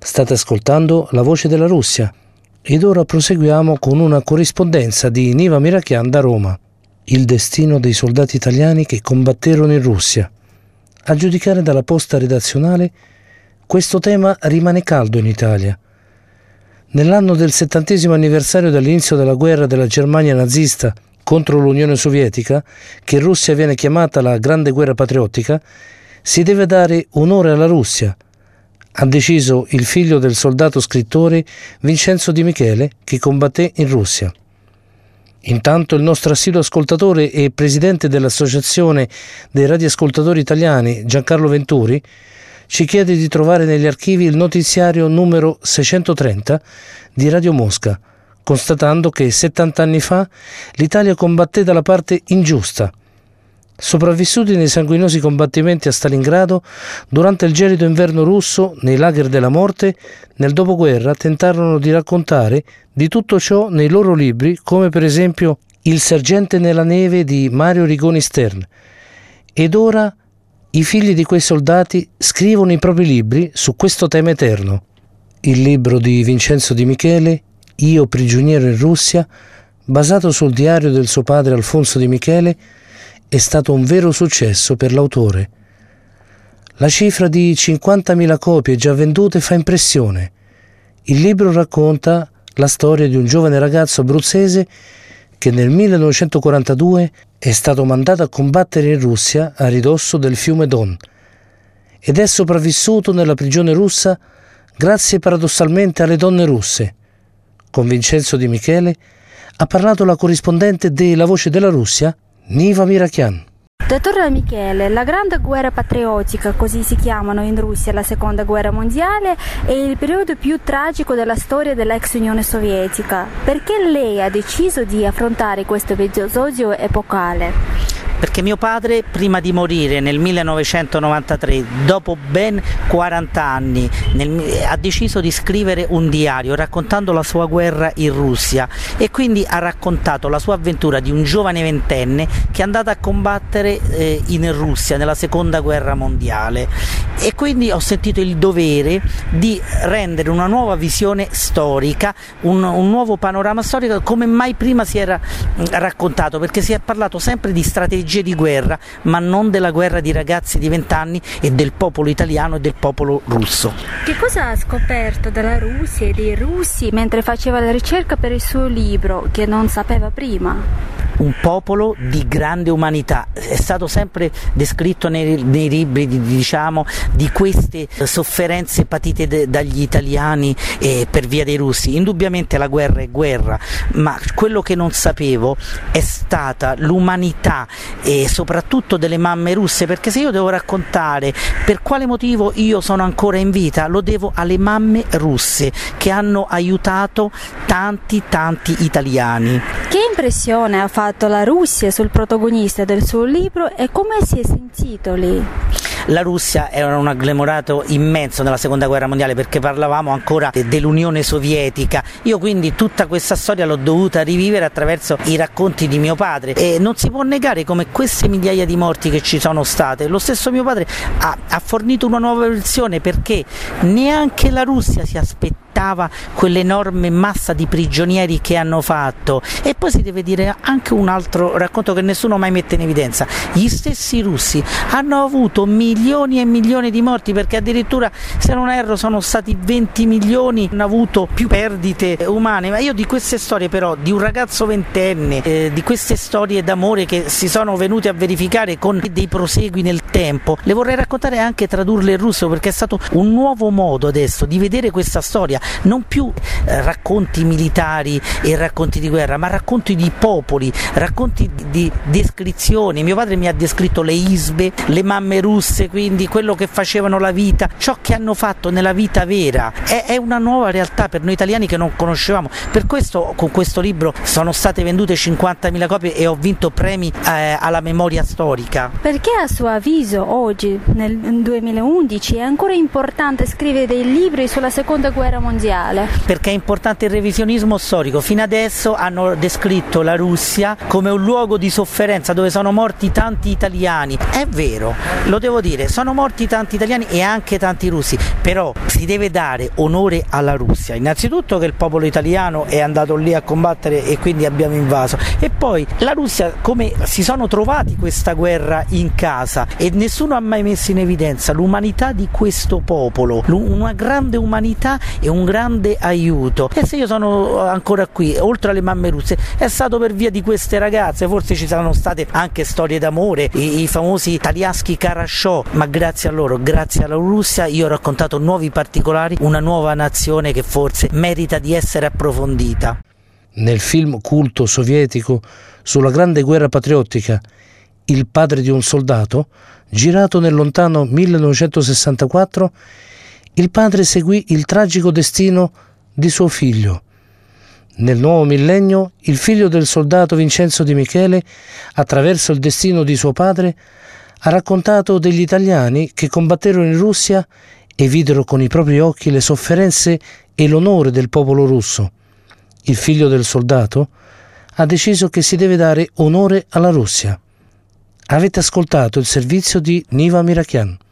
State ascoltando La Voce della Russia ed ora proseguiamo con una corrispondenza di Niva Mirachian da Roma. Il destino dei soldati italiani che combatterono in Russia. A giudicare dalla posta redazionale, questo tema rimane caldo in Italia. Nell'anno del 70° anniversario dall'inizio della guerra della Germania nazista contro l'Unione Sovietica, che in Russia viene chiamata la Grande Guerra Patriottica, si deve dare onore alla Russia, ha deciso il figlio del soldato scrittore Vincenzo Di Michele, che combatté in Russia. Intanto il nostro assiduo ascoltatore e presidente dell'Associazione dei radioascoltatori italiani, Giancarlo Venturi, ci chiede di trovare negli archivi il notiziario numero 630 di Radio Mosca, constatando che 70 anni fa l'Italia combatté dalla parte ingiusta. Sopravvissuti nei sanguinosi combattimenti a Stalingrado, durante il gelido inverno russo, nei lager della morte, nel dopoguerra tentarono di raccontare di tutto ciò nei loro libri, come per esempio Il sergente nella neve di Mario Rigoni Stern. Ed ora i figli di quei soldati scrivono i propri libri su questo tema eterno. Il libro di Vincenzo Di Michele, Io prigioniero in Russia, basato sul diario del suo padre Alfonso Di Michele, è stato un vero successo per l'autore. La cifra di 50.000 copie già vendute fa impressione. Il libro racconta la storia di un giovane ragazzo abruzzese che nel 1942 è stato mandato a combattere in Russia a ridosso del fiume Don ed è sopravvissuto nella prigione russa grazie paradossalmente alle donne russe. Con Vincenzo Di Michele ha parlato la corrispondente de La Voce della Russia, Niva Mirachian. Dottor Michele, la Grande Guerra Patriottica, così si chiamano in Russia la Seconda Guerra Mondiale, è il periodo più tragico della storia dell'ex Unione Sovietica. Perché lei ha deciso di affrontare questo episodio epocale? Perché mio padre, prima di morire nel 1993, dopo ben 40 anni, ha deciso di scrivere un diario raccontando la sua guerra in Russia e quindi ha raccontato la sua avventura di un giovane ventenne che è andato a combattere in Russia nella Seconda Guerra Mondiale, e quindi ho sentito il dovere di rendere una nuova visione storica, un nuovo panorama storico come mai prima si era raccontato, perché si è parlato sempre di strategie di guerra, ma non della guerra di ragazzi di 20 anni e del popolo italiano e del popolo russo. Che cosa ha scoperto della Russia e dei russi mentre faceva la ricerca per il suo libro che non sapeva prima? Un popolo di grande umanità, è stato sempre descritto nei libri di queste sofferenze patite dagli italiani per via dei russi. Indubbiamente la guerra è guerra, ma quello che non sapevo è stata l'umanità e soprattutto delle mamme russe, perché se io devo raccontare per quale motivo io sono ancora in vita, lo devo alle mamme russe che hanno aiutato tanti italiani. Che impressione ha fatto la Russia sul protagonista del suo libro e come si è sentito lì? La Russia era un agglomerato immenso nella Seconda Guerra Mondiale, perché parlavamo ancora dell'Unione Sovietica. Io quindi tutta questa storia l'ho dovuta rivivere attraverso i racconti di mio padre e non si può negare come queste migliaia di morti che ci sono state, lo stesso mio padre ha fornito una nuova versione, perché neanche la Russia si aspettava quell'enorme massa di prigionieri che hanno fatto. E poi si deve dire anche un altro racconto che nessuno mai mette in evidenza: gli stessi russi hanno avuto milioni e milioni di morti, perché addirittura, se non erro, sono stati 20 milioni, hanno avuto più perdite umane. Ma io di queste storie, però, di un ragazzo ventenne, di queste storie d'amore che si sono venute a verificare con dei prosegui nel tempo, le vorrei raccontare e anche tradurle in russo, perché è stato un nuovo modo adesso di vedere questa storia, non più racconti militari e racconti di guerra, ma racconti di popoli, racconti di descrizioni. Mio padre mi ha descritto le isbe, le mamme russe, quindi quello che facevano la vita, ciò che hanno fatto nella vita vera. È una nuova realtà per noi italiani che non conoscevamo. Per questo con questo libro sono state vendute 50.000 copie e ho vinto premi alla memoria storica. Perché a suo avviso oggi, nel 2011, è ancora importante scrivere dei libri sulla Seconda Guerra Mondiale? mondiale. Perché è importante il revisionismo storico. Fino adesso hanno descritto la Russia come un luogo di sofferenza dove sono morti tanti italiani. È vero, lo devo dire, sono morti tanti italiani e anche tanti russi, però si deve dare onore alla Russia. Innanzitutto che il popolo italiano è andato lì a combattere e quindi abbiamo invaso, e poi la Russia come si sono trovati questa guerra in casa e nessuno ha mai messo in evidenza l'umanità di questo popolo, una grande umanità e un grande aiuto. E se io sono ancora qui, oltre alle mamme russe, è stato per via di queste ragazze. Forse ci saranno state anche storie d'amore, i famosi Taliaschi Karashò, ma grazie a loro, grazie alla Russia, io ho raccontato nuovi particolari, una nuova nazione che forse merita di essere approfondita. Nel film culto sovietico sulla grande guerra patriottica Il padre di un soldato, girato nel lontano 1964, il padre seguì il tragico destino di suo figlio. Nel nuovo millennio, il figlio del soldato Vincenzo Di Michele, attraverso il destino di suo padre, ha raccontato degli italiani che combatterono in Russia e videro con i propri occhi le sofferenze e l'onore del popolo russo. Il figlio del soldato ha deciso che si deve dare onore alla Russia. Avete ascoltato il servizio di Niva Mirachian.